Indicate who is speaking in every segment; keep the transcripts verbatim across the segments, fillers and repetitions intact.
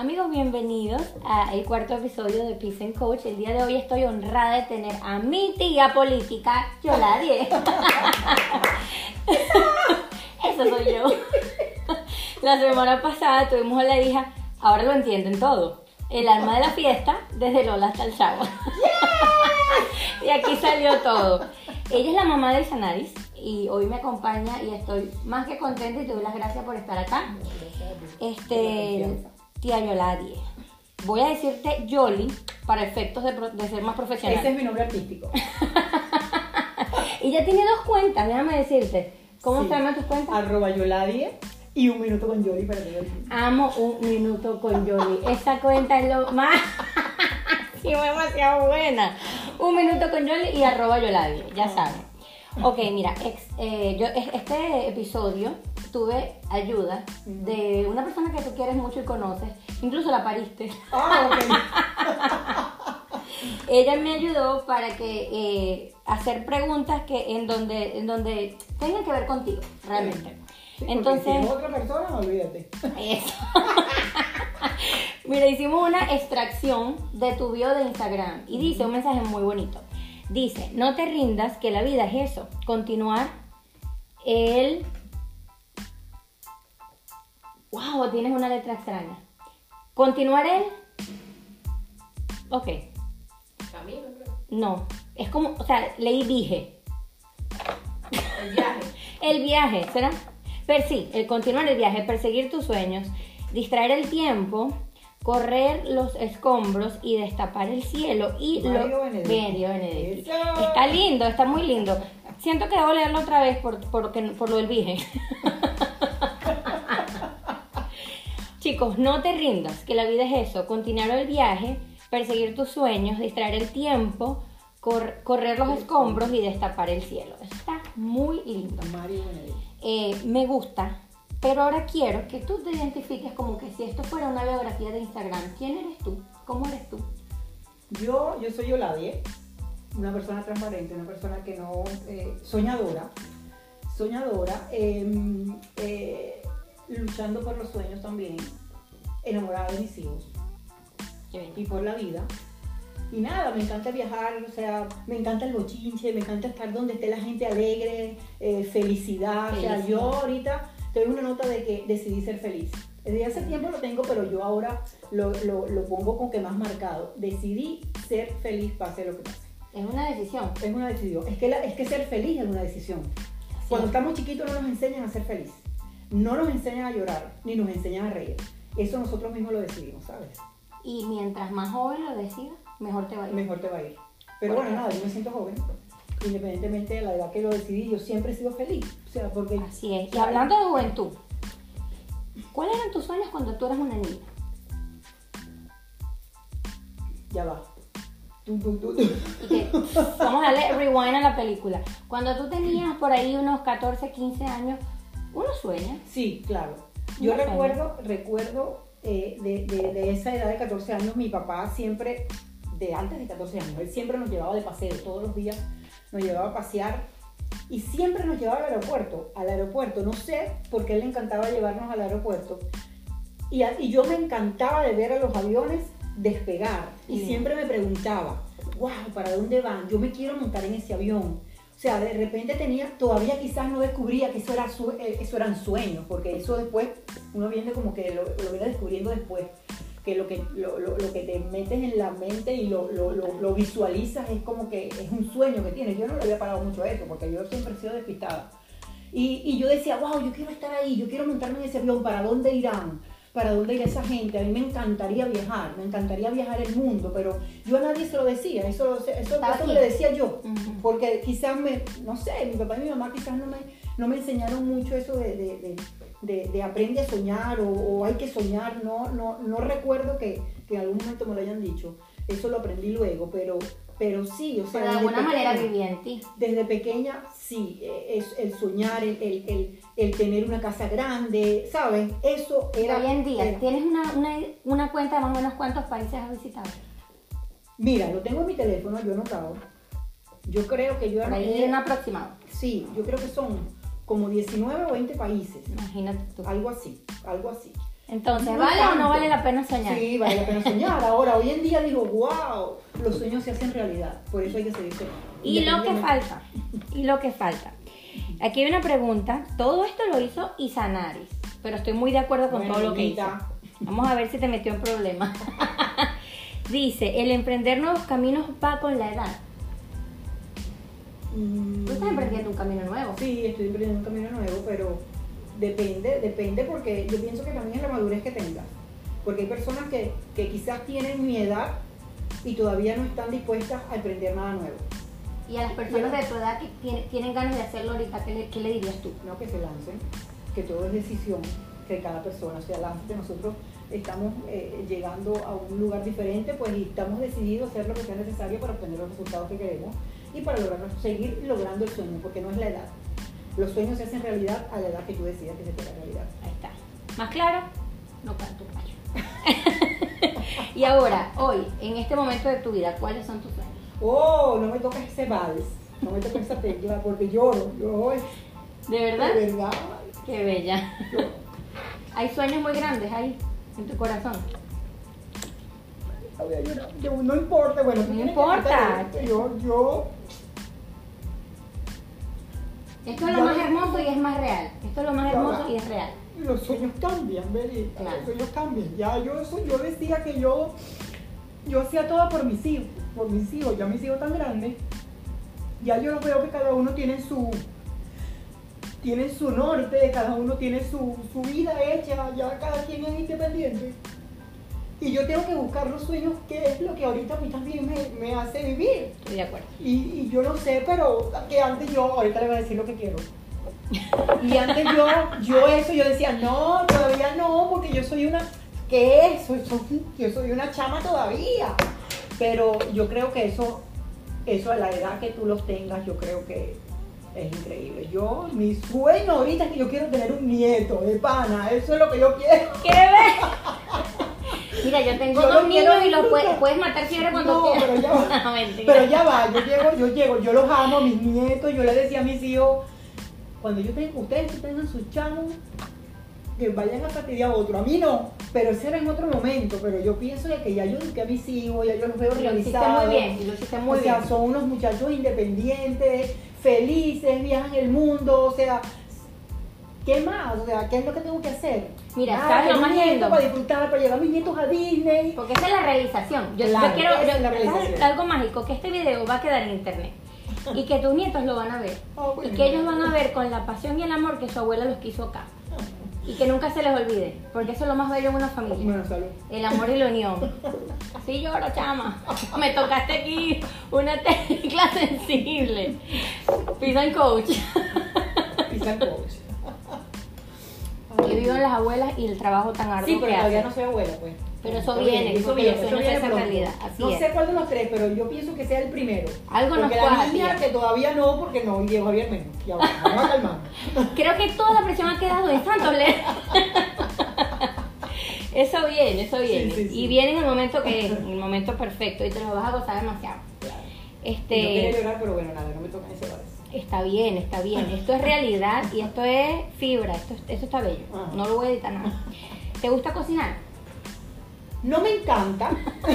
Speaker 1: Amigos, bienvenidos al cuarto episodio de Peace and Coach. El día de hoy estoy honrada de tener a mi tía política, Yoladie. Eso soy yo. La semana pasada tuvimos a la hija, ahora lo entienden todo, el alma de la fiesta, desde Lola hasta el Chavo. Y aquí salió todo. Ella es la mamá del Sanadis y hoy me acompaña y estoy más que contenta y te doy las gracias por estar acá. Este, tía Yoladie. Voy a decirte Yoli para efectos de, pro, de ser más profesional.
Speaker 2: Ese es mi nombre artístico.
Speaker 1: Y ya tiene dos cuentas, déjame decirte. ¿Cómo
Speaker 2: Sí.
Speaker 1: se llaman tus cuentas?
Speaker 2: Arroba Yoladie y un minuto con Yoli para que
Speaker 1: Amo un minuto con Yoli. Esa cuenta es lo más... sí, demasiado buena. Un minuto con Yoli y arroba Yoladie, ya saben. Ok, mira, ex, eh, yo, este episodio tuve ayuda de una persona que tú quieres mucho y conoces. Incluso la pariste.
Speaker 2: Ah, ok.
Speaker 1: Ella me ayudó para que eh, hacer preguntas que en donde, en donde tengan que ver contigo, realmente.
Speaker 2: Sí,
Speaker 1: Entonces,
Speaker 2: si es otra persona, olvídate.
Speaker 1: eso. Mira, hicimos una extracción de tu bio de Instagram y dice un mensaje muy bonito. Dice, no te rindas, que la vida es eso, continuar el... Wow, tienes una letra extraña. Continuar el... Ok.
Speaker 3: Camino, creo.
Speaker 1: No, es como, o sea, leí dije.
Speaker 3: El viaje.
Speaker 1: El viaje, ¿será? Pero sí, el continuar el viaje, perseguir tus sueños, distraer el tiempo, correr los escombros y destapar el cielo. Y
Speaker 2: Mario
Speaker 1: lo...
Speaker 2: Benedetti.
Speaker 1: Mario Benedetti.
Speaker 2: Eso.
Speaker 1: Está lindo, está muy lindo. Siento que debo leerlo otra vez por, por, por lo del viaje. Chicos, no te rindas, que la vida es eso, continuar el viaje, perseguir tus sueños, distraer el tiempo, cor- correr los escombros y destapar el cielo. Eso está muy lindo.
Speaker 2: Mario Benedetti.
Speaker 1: Eh, me gusta, pero ahora quiero que tú te identifiques como que si esto fuera una biografía de Instagram. ¿Quién eres tú? ¿Cómo eres tú?
Speaker 2: Yo, yo soy Yoladie, una persona transparente, una persona que no, eh, soñadora, soñadora, eh, eh, luchando por los sueños también, enamorada de mis hijos
Speaker 1: Qué bello.
Speaker 2: y por la vida. Y nada, me encanta viajar, o sea, me encanta el bochinche, me encanta estar donde esté la gente alegre, eh, felicidad. O sea,
Speaker 1: Felicidad.
Speaker 2: yo ahorita te doy una nota de que decidí ser feliz. Desde hace tiempo lo tengo, pero yo ahora lo, lo, lo pongo con que más marcado. Decidí ser feliz, pase lo que pase.
Speaker 1: Es una decisión.
Speaker 2: Es una decisión. Es que, la, es que ser feliz es una decisión.
Speaker 1: Así
Speaker 2: Cuando
Speaker 1: es.
Speaker 2: estamos chiquitos no nos enseñan a ser feliz. No nos enseñan a llorar, ni nos enseñan a reír. Eso nosotros mismos lo decidimos, ¿sabes?
Speaker 1: Y mientras más joven lo decidas, mejor te va a ir.
Speaker 2: Mejor te va a ir. Pero
Speaker 1: Bueno.
Speaker 2: bueno, nada, yo me siento joven. Independientemente de la edad que lo decidí, yo siempre he sido feliz. O sea, porque...
Speaker 1: Así es. Y hablando de juventud, ¿cuáles eran tus sueños cuando tú eras una niña?
Speaker 2: Ya va. Tum, tum, tum, tum.
Speaker 1: Y que, vamos a darle rewind a la película. Cuando tú tenías por ahí unos catorce, quince años, uno sueña.
Speaker 2: Sí, claro. Yo
Speaker 1: Una
Speaker 2: recuerdo, recuerdo eh, de, de, de esa edad de catorce años, mi papá siempre, de antes de catorce años, él siempre nos llevaba de paseo, todos los días nos llevaba a pasear y siempre nos llevaba al aeropuerto, al aeropuerto, no sé por qué le encantaba llevarnos al aeropuerto y, a, y yo me encantaba de ver a los aviones despegar y
Speaker 1: Sí.
Speaker 2: siempre me preguntaba, wow, ¿para dónde van? Yo me quiero montar en ese avión. O sea, de repente tenía, todavía quizás no descubría que eso, era su, eh, eso eran sueños, porque eso después, uno viene como que lo, lo viene descubriendo después, que lo que, lo, lo, lo que te metes en la mente y lo, lo, lo, lo visualizas es como que es un sueño que tienes. Yo no le había parado mucho a eso, porque yo siempre he sido despistada. Y, y yo decía, wow, yo quiero estar ahí, yo quiero montarme en ese avión, ¿para dónde irán? ¿Para dónde irá esa gente? A mí me encantaría viajar, me encantaría viajar el mundo, pero yo a nadie se lo decía, eso, eso, eso,
Speaker 1: Estaba
Speaker 2: eso
Speaker 1: aquí.
Speaker 2: me lo decía yo,
Speaker 1: Ujú.
Speaker 2: porque quizás me, no sé, mi papá y mi mamá quizás no me, no me enseñaron mucho eso de, de, de, de, de aprende a soñar o, o hay que soñar, no, no, no recuerdo que, que en algún momento me lo hayan dicho, eso lo aprendí luego, pero, pero sí, o sea,
Speaker 1: Pero de
Speaker 2: desde
Speaker 1: alguna manera
Speaker 2: pequeña-
Speaker 1: vivía en ti.
Speaker 2: desde pequeña, sí, eh, es el soñar, el, el, el, el tener una casa grande, ¿sabes? Eso era...
Speaker 1: Hoy en día,
Speaker 2: era-
Speaker 1: ¿tienes una, una, una cuenta de más o menos cuántos países has visitado?
Speaker 2: Mira, lo tengo en mi teléfono, yo he notado. Yo creo que yo...
Speaker 1: Por ahí un aproximado.
Speaker 2: Sí, yo creo que son como diecinueve o veinte países.
Speaker 1: Imagínate tú.
Speaker 2: Algo así, algo así.
Speaker 1: Entonces,
Speaker 2: No
Speaker 1: ¿vale o
Speaker 2: tanto.
Speaker 1: no vale la pena soñar?
Speaker 2: Sí, vale la pena soñar. Ahora, hoy en día digo, wow, los sueños se hacen realidad. Por eso hay que seguir soñando.
Speaker 1: Y lo que
Speaker 2: Independientemente-
Speaker 1: falta, y lo que falta. Aquí hay una pregunta. Todo esto lo hizo Isanaris, pero estoy muy de acuerdo con
Speaker 2: Bueno,
Speaker 1: todo lo que hizo.
Speaker 2: Anita.
Speaker 1: Vamos a ver si te metió en problemas. Dice, el emprender nuevos caminos va con la edad.
Speaker 2: Mm,
Speaker 1: Tú estás emprendiendo un camino nuevo.
Speaker 2: Sí, estoy emprendiendo un camino nuevo, pero depende, depende porque yo pienso que también es la madurez que tengas. Porque hay personas que, que quizás tienen mi edad y todavía no están dispuestas a emprender nada nuevo.
Speaker 1: Y a las personas de tu edad que tiene- tienen ganas de hacerlo ahorita, ¿qué le, qué le dirías tú?
Speaker 2: No, que se lancen, que todo es decisión de cada persona. O sea, lánzate, nosotros estamos eh, llegando a un lugar diferente, pues y estamos decididos a hacer lo que sea necesario para obtener los resultados que queremos y para lograr, seguir logrando el sueño, porque no es la edad. Los sueños se hacen realidad a la edad que tú decidas que se te haga realidad.
Speaker 1: Ahí está. ¿Más claro? No canto gallo. Y ahora, hoy, en este momento de tu vida, ¿cuáles son tus sueños?
Speaker 2: Oh, no me toques ese vals, no me toques esa tecla, porque lloro, yo
Speaker 1: ¿De verdad?
Speaker 2: de verdad.
Speaker 1: Qué bella. Hay sueños muy grandes ahí, en tu corazón.
Speaker 2: Voy a llorar. Yo- no importa, bueno, tú
Speaker 1: No
Speaker 2: tienes que
Speaker 1: importa.
Speaker 2: cantar esto. Yo, yo,
Speaker 1: Esto es lo
Speaker 2: Ya.
Speaker 1: más hermoso y es más real. Esto es lo más
Speaker 2: Ya
Speaker 1: hermoso
Speaker 2: va.
Speaker 1: y es real.
Speaker 2: los sueños cambian, Beli,
Speaker 1: Claro.
Speaker 2: los sueños cambian. Ya yo, eso, yo decía que yo, yo hacía todo por mis hijos, por mis hijos, ya mis hijos tan grandes, ya yo los veo que cada uno tiene su, tiene su norte, cada uno tiene su, su vida hecha, ya cada quien es independiente. Y yo tengo que buscar los sueños, que es lo que ahorita a mí también me, me hace vivir.
Speaker 1: Estoy de acuerdo.
Speaker 2: Y, y yo no sé, pero que antes yo, ahorita le voy a decir lo que quiero. Y antes yo, yo eso, yo decía, no, todavía no, porque yo soy una, ¿qué es? Soy, soy- yo soy una chama todavía. Pero yo creo que eso, eso a la edad que tú los tengas, yo creo que es increíble. Yo, mi sueño ahorita es que yo quiero tener un nieto de pana, eso es lo que yo quiero.
Speaker 1: ¡Qué bella! Mira, yo tengo
Speaker 2: Yo
Speaker 1: dos
Speaker 2: lo quiero
Speaker 1: niños y los
Speaker 2: disfrutar.
Speaker 1: puedes, puedes matar siempre cuando
Speaker 2: No,
Speaker 1: quieras.
Speaker 2: pero ya va.
Speaker 1: No, mentira.
Speaker 2: Pero ya va, yo llego, yo llego, yo los amo, mis nietos, yo les decía a mis hijos, cuando yo tenga, ustedes que tengan sus chamos, que vayan a fastidiar a otro, a mí no, pero ese era en otro momento, pero yo pienso de que ya yo eduqué a mis hijos, ya yo los veo
Speaker 1: Lo hiciste
Speaker 2: realizados.
Speaker 1: muy bien, lo hiciste muy
Speaker 2: o sea,
Speaker 1: bien.
Speaker 2: son unos muchachos independientes, felices, viajan el mundo, o sea, ¿qué más? O sea, ¿qué es lo que tengo que hacer?
Speaker 1: Mira,
Speaker 2: Nada,
Speaker 1: ¿sabes lo
Speaker 2: tener
Speaker 1: más
Speaker 2: un nieto
Speaker 1: lindo?
Speaker 2: para disfrutar, para llevar a mis nietos a Disney.
Speaker 1: Porque esa es la realización. Yo,
Speaker 2: Claro,
Speaker 1: yo quiero
Speaker 2: esa es
Speaker 1: yo-
Speaker 2: la realización.
Speaker 1: algo mágico, que este video va a quedar en internet. Y que tus nietos lo van a ver.
Speaker 2: Ah,
Speaker 1: Y
Speaker 2: bueno.
Speaker 1: que ellos van a ver con la pasión y el amor que su abuela los quiso acá. Y que nunca se les olvide. Porque eso es lo más bello en una familia.
Speaker 2: Bueno, salud.
Speaker 1: El amor y la unión. Sí lloro, chama. Me tocaste aquí una tecla sensible. Pisan coach.
Speaker 2: Pizza coach.
Speaker 1: Que vivan las abuelas y el trabajo tan arduo
Speaker 2: Sí, pero
Speaker 1: que
Speaker 2: todavía
Speaker 1: hacen.
Speaker 2: no soy abuela, pues.
Speaker 1: Pero eso
Speaker 2: Eso
Speaker 1: viene,
Speaker 2: eso
Speaker 1: porque
Speaker 2: viene,
Speaker 1: los
Speaker 2: eso
Speaker 1: sueños se
Speaker 2: viene
Speaker 1: hacen
Speaker 2: pronto.
Speaker 1: realidad, así
Speaker 2: no
Speaker 1: es.
Speaker 2: sé cuál de los tres, pero yo pienso que sea el primero.
Speaker 1: Algo nos
Speaker 2: porque
Speaker 1: cuaja,
Speaker 2: la niña
Speaker 1: tía.
Speaker 2: que todavía no, porque no, y Diego Javier menos. Ya va, vamos a calmar.
Speaker 1: Creo que toda la presión ha quedado en Santos Le- Eso viene, eso viene.
Speaker 2: Sí, sí, sí.
Speaker 1: Y viene en el momento que es, en el momento perfecto. Y te lo vas a gozar demasiado.
Speaker 2: Claro.
Speaker 1: Este,
Speaker 2: Y no quería llorar, pero bueno, nada, no me tocan ese vals.
Speaker 1: Está bien, está bien. Esto es realidad y esto es fibra. Esto, esto está bello.
Speaker 2: Ajá.
Speaker 1: No lo voy a editar nada. ¿Te gusta cocinar?
Speaker 2: No me encanta.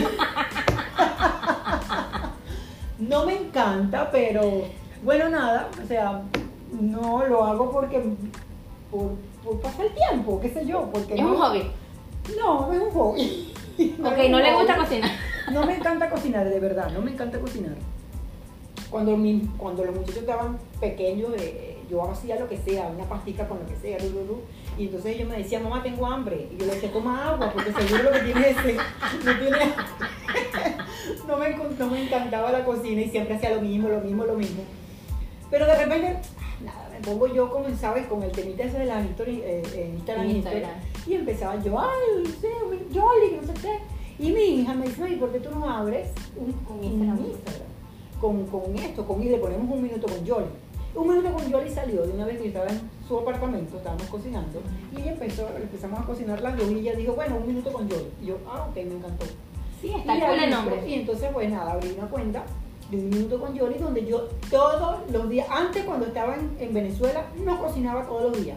Speaker 2: No me encanta, pero bueno, nada, o sea, no lo hago porque por, por pasar el tiempo, qué sé yo, porque
Speaker 1: Es
Speaker 2: no-
Speaker 1: un hobby.
Speaker 2: No, es un hobby.
Speaker 1: Ok,
Speaker 2: es
Speaker 1: no
Speaker 2: un
Speaker 1: le gusta
Speaker 2: hobby.
Speaker 1: cocinar.
Speaker 2: No me encanta cocinar, de verdad, no me encanta cocinar. Cuando, mi- cuando los muchachos estaban pequeños, eh, yo hacía lo que sea, una pastica con lo que sea, ru, ru, ru, y entonces ellos me decían, mamá, tengo hambre. Y yo le decía, toma agua, porque seguro lo que tiene es sed. No tiene no, me, encon- no me encantaba la cocina y siempre hacía lo mismo, lo mismo, lo mismo. Pero de repente, nada, me pongo yo, como sabes, con el temita ese de la history, eh, en Instagram,
Speaker 1: En
Speaker 2: history,
Speaker 1: Instagram.
Speaker 2: y empezaba yo, ay, sí, Jolly, que no sé qué. Y mi hija me dice, ay, ¿por qué tú no abres un,
Speaker 1: Un
Speaker 2: un
Speaker 1: Instagram.
Speaker 2: Instagram? Con, con esto, con y le ponemos un minuto con Jolly. Un minuto con Jolly salió de una vez que yo estaba en su apartamento, estábamos cocinando, y ella empezó, empezamos a cocinar las dos y ella dijo, bueno, un minuto con Jolly. Y yo, ah, ok, me encantó.
Speaker 1: Sí, está
Speaker 2: Y
Speaker 1: cool
Speaker 2: ahí,
Speaker 1: el nombre.
Speaker 2: Y entonces, pues nada, abrí una cuenta de un minuto con Jolly donde yo todos los días, antes cuando estaba en, en Venezuela, no cocinaba todos los días.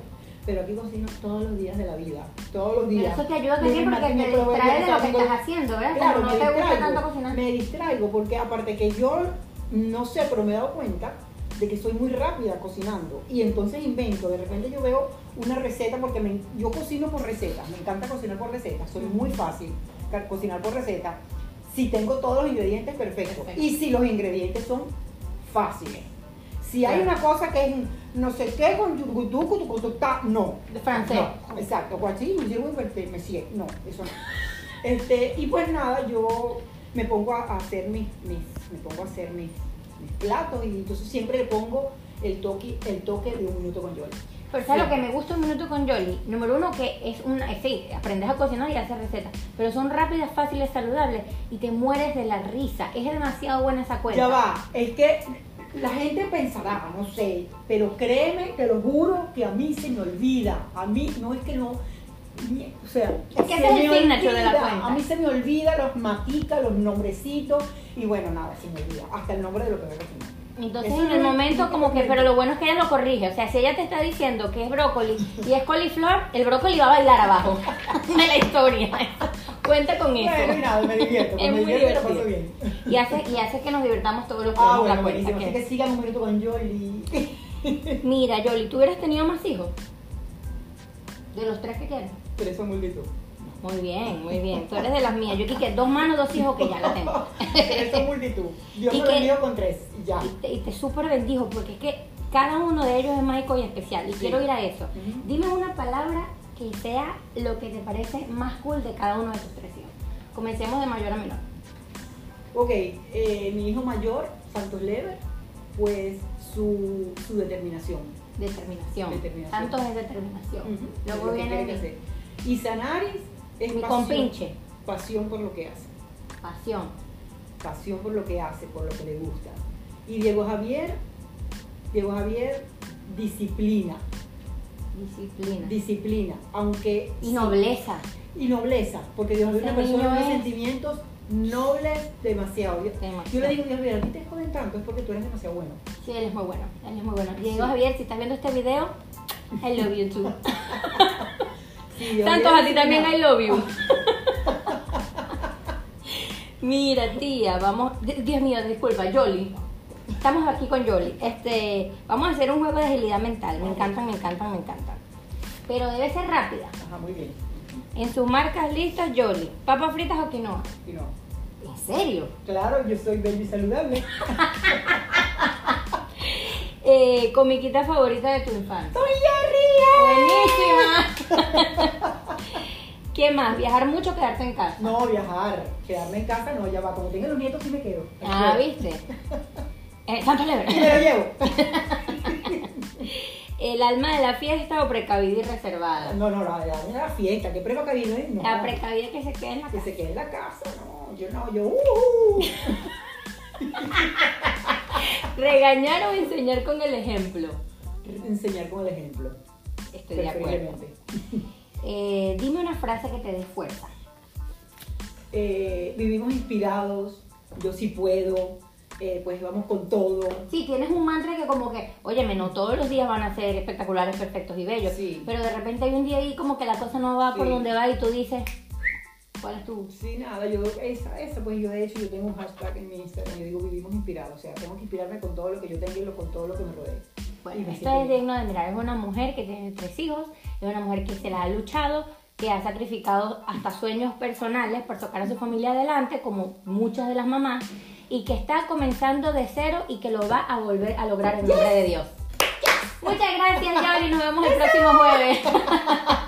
Speaker 2: pero aquí cocino todos los días de la vida, todos los
Speaker 1: Pero
Speaker 2: días.
Speaker 1: eso te ayuda
Speaker 2: Lunes,
Speaker 1: también porque
Speaker 2: martes,
Speaker 1: te
Speaker 2: miércoles,
Speaker 1: distrae de
Speaker 2: viernes,
Speaker 1: lo que
Speaker 2: sábado,
Speaker 1: estás haciendo, ¿verdad?
Speaker 2: Claro,
Speaker 1: Como no
Speaker 2: me
Speaker 1: te gusta
Speaker 2: distraigo,
Speaker 1: tanto cocinar.
Speaker 2: me distraigo porque aparte que yo, no sé, pero me he dado cuenta de que soy muy rápida cocinando y entonces invento, de repente yo veo una receta porque me- yo cocino por recetas, me encanta cocinar por recetas, soy muy fácil ca- cocinar por receta si tengo todos los ingredientes perfectos
Speaker 1: Perfecto.
Speaker 2: y si los ingredientes son fáciles. Si hay
Speaker 1: Claro.
Speaker 2: una cosa que es no sé qué con yucutucu, tucutucta, no.
Speaker 1: De francés.
Speaker 2: No, exacto, cuachín, me sirvo y me sigue. No, eso no. Este, y pues nada, yo me pongo a a hacer mis, mis me pongo a hacer mis, mis platos y entonces siempre le pongo el toque, el toque de un minuto con Yoli.
Speaker 1: Pero ¿sabes
Speaker 2: Sí.
Speaker 1: lo que me gusta un minuto con Yoli? Número uno, que es una, eh, sí, aprendes a cocinar y hacer recetas, pero son rápidas, fáciles, saludables y te mueres de la risa. Es demasiado buena esa cuenta.
Speaker 2: Ya va, es que la gente pensará, no sé, pero créeme, te lo juro que a mí se me olvida. A mí no es que no, ni- o sea,
Speaker 1: Es que
Speaker 2: se
Speaker 1: ese es el
Speaker 2: me
Speaker 1: signature de la
Speaker 2: olvida.
Speaker 1: cuenta.
Speaker 2: A mí se me olvida los maticas, los nombrecitos y bueno, nada, se me olvida. Hasta el nombre de lo que voy a cocinar.
Speaker 1: Entonces
Speaker 2: Eso
Speaker 1: en el
Speaker 2: no-
Speaker 1: momento como que, pero lo bueno es que ella lo corrige, o sea, si ella te está diciendo que es brócoli y es coliflor, el brócoli va a bailar abajo de la historia. Cuenta con eso.
Speaker 2: Bueno, y nada, me divierto,
Speaker 1: Es
Speaker 2: me
Speaker 1: muy
Speaker 2: divierto y lo paso
Speaker 1: divertido.
Speaker 2: bien.
Speaker 1: Y hace, y hace que nos divirtamos todos los que
Speaker 2: Ah,
Speaker 1: vemos
Speaker 2: bueno,
Speaker 1: la cuenta.
Speaker 2: buenísimo.
Speaker 1: que-
Speaker 2: Así que sigan un minuto con Yoli.
Speaker 1: Mira, Yoli, ¿tú hubieras tenido más hijos? De los tres que tienes.
Speaker 2: Tres son multitud.
Speaker 1: Muy bien, muy bien. Tú eres de las mías. Yo quité dos manos, dos hijos que ya la tengo.
Speaker 2: Tres son multitud. Dios
Speaker 1: Y
Speaker 2: me
Speaker 1: que-
Speaker 2: bendijo con tres. y Ya.
Speaker 1: Y te, y te súper bendijo porque es que cada uno de ellos es mágico y especial. Y
Speaker 2: Sí.
Speaker 1: quiero ir a eso.
Speaker 2: Ujú.
Speaker 1: Dime una palabra que sea lo que te parece más cool de cada uno de tus tres hijos. Comencemos de mayor a menor.
Speaker 2: Ok, eh, mi hijo mayor, Santos Lever, pues su, su determinación.
Speaker 1: Determinación.
Speaker 2: Determinación.
Speaker 1: Tanto es determinación.
Speaker 2: Ujú,
Speaker 1: Luego
Speaker 2: es lo que
Speaker 1: viene
Speaker 2: quiere
Speaker 1: mi
Speaker 2: hacer. Y Sanaris es
Speaker 1: Mi
Speaker 2: pasión,
Speaker 1: compinche.
Speaker 2: pasión por lo que hace.
Speaker 1: pasión.
Speaker 2: Pasión por lo que hace, por lo que le gusta. Y Diego Javier, Diego Javier, disciplina.
Speaker 1: Disciplina.
Speaker 2: Disciplina. Aunque.
Speaker 1: y
Speaker 2: sí,
Speaker 1: nobleza.
Speaker 2: y nobleza, porque Dios es
Speaker 1: Ese
Speaker 2: una persona
Speaker 1: niño
Speaker 2: de
Speaker 1: es-
Speaker 2: sentimientos nobles demasiado. Yo,
Speaker 1: Demasiado.
Speaker 2: yo le digo, Dios mío, a ti te joden tanto, es porque tú eres demasiado bueno.
Speaker 1: Sí, él es muy bueno. Él es muy bueno. Diego
Speaker 2: Sí.
Speaker 1: Javier, si estás viendo este video, I love you too.
Speaker 2: Sí, Dios
Speaker 1: Santos,
Speaker 2: mío,
Speaker 1: a ti también
Speaker 2: no.
Speaker 1: I love you. Mira, tía, vamos. Di- Dios mío, disculpa, Yoli. Estamos aquí con Yoli. Este, vamos a hacer un juego de agilidad mental. Me encantan, me encantan, me encantan. Pero debe ser rápida.
Speaker 2: Ajá, muy bien.
Speaker 1: En sus marcas listas, Yoli. ¿Papas fritas o quinoa?
Speaker 2: Y no.
Speaker 1: ¿En serio?
Speaker 2: Claro, yo soy baby saludable.
Speaker 1: Eh, comiquita favorita de tu infancia.
Speaker 2: ¡Soy Jerry!
Speaker 1: Buenísima. ¿Qué más? ¿Viajar mucho o quedarte en casa?
Speaker 2: No, viajar. Quedarme en casa, no, ya va. Como tenga los nietos, sí me quedo.
Speaker 1: Ah, ¿viste? Eh, Santos Lever.
Speaker 2: Y me lo llevo.
Speaker 1: ¿El alma de la fiesta o precavida y reservada?
Speaker 2: No, no, no, ya, ya la fiesta, que precavido, ¿eh? No,
Speaker 1: La precavida que se quede en la
Speaker 2: que
Speaker 1: casa.
Speaker 2: se quede en la casa, no, yo no, yo, uh, uh.
Speaker 1: Regañar o enseñar con el ejemplo.
Speaker 2: Enseñar con el ejemplo.
Speaker 1: Estoy de acuerdo.
Speaker 2: Preferiblemente.
Speaker 1: Eh, dime una frase que te dé fuerza.
Speaker 2: Eh, vivimos inspirados, yo sí puedo, eh, pues vamos con todo.
Speaker 1: Sí, tienes un mantra que como que, óyeme, no todos los días van a ser espectaculares, perfectos y bellos.
Speaker 2: Sí.
Speaker 1: Pero de repente hay un día ahí como que la cosa no va por
Speaker 2: Sí.
Speaker 1: donde va y tú dices, ¿cuál es tu?
Speaker 2: Sí, nada, yo, esa, esa, pues yo de hecho, yo tengo un hashtag en mi Instagram, yo digo vivimos inspirados, o sea, tengo que inspirarme con todo lo que yo tengo y lo- con todo lo que me rodee.
Speaker 1: Bueno,
Speaker 2: Y me
Speaker 1: esto
Speaker 2: siento
Speaker 1: es
Speaker 2: bien.
Speaker 1: digno de mirar. Es una mujer que tiene tres hijos, es una mujer que se la ha luchado, que ha sacrificado hasta sueños personales por sacar a su familia adelante, como muchas de las mamás, y que está comenzando de cero y que lo va a volver a lograr en nombre de Dios. Muchas gracias, Yoli. Nos vemos el próximo jueves.